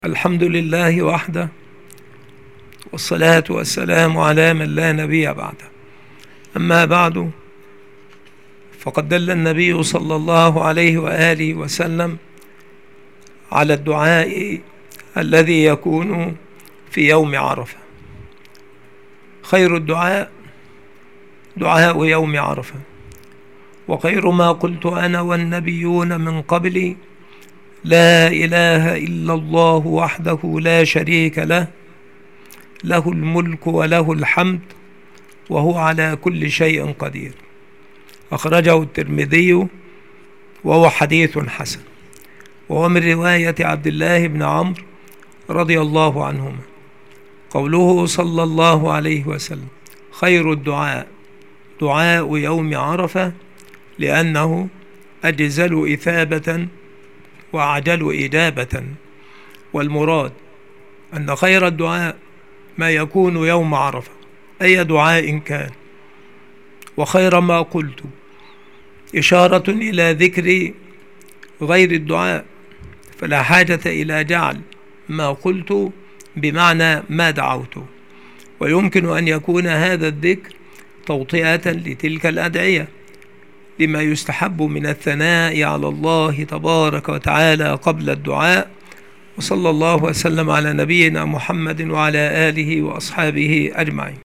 الحمد لله وحده، والصلاة والسلام على من لا نبي بعده. أما بعد، فقد دل النبي صلى الله عليه وآله وسلم على الدعاء الذي يكون في يوم عرفة. خير الدعاء دعاء يوم عرفة، وخير ما قلت أنا والنبيون من قبلي: لا إله إلا الله وحده لا شريك له، له الملك وله الحمد وهو على كل شيء قدير. أخرجه الترمذي وهو حديث حسن، وهو من رواية عبد الله بن عمرو رضي الله عنهما. قوله صلى الله عليه وسلم: خير الدعاء دعاء يوم عرفة، لأنه أجزل إثابة وأعجل إجابة. والمراد أن خير الدعاء ما يكون يوم عرفة، أي دعاء كان، وخير ما قلت إشارة إلى ذكر غير الدعاء، فلا حاجة إلى جعل ما قلت بمعنى ما دعوت. ويمكن أن يكون هذا الذكر توطئة لتلك الأدعية، لما يستحب من الثناء على الله تبارك وتعالى قبل الدعاء. وصلى الله وسلم على نبينا محمد وعلى آله وأصحابه أجمعين.